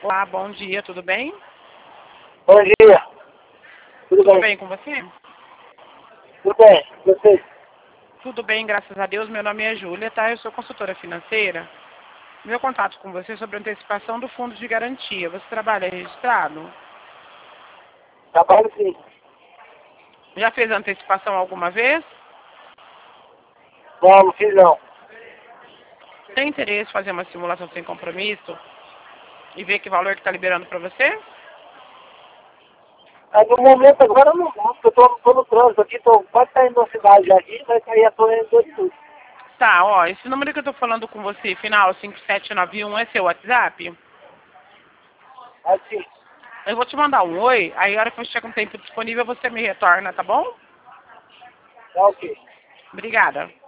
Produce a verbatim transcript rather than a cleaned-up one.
Olá, bom dia, tudo bem? Bom dia. Tudo, Tudo bem? bem com você? Tudo bem. Você? Tudo bem, graças a Deus. Meu nome é Júlia, tá? Eu sou consultora financeira. Meu contato com você é sobre a antecipação do fundo de garantia. Você trabalha registrado? Trabalho sim. Já fez a antecipação alguma vez? Não, não fiz não. Tem interesse em fazer uma simulação sem compromisso e ver que valor que está liberando para você? Mas no momento agora eu não vou, porque eu tô, tô no trânsito aqui, tô quase saindo da cidade já aqui, vai sair a torre de tudo. Tá, ó, esse número que eu tô falando com você, final cinco sete nove um, é seu WhatsApp? Assim, Eu vou te mandar um oi, aí a hora que você tiver com tempo disponível, você me retorna, tá bom? tá ok. Obrigada.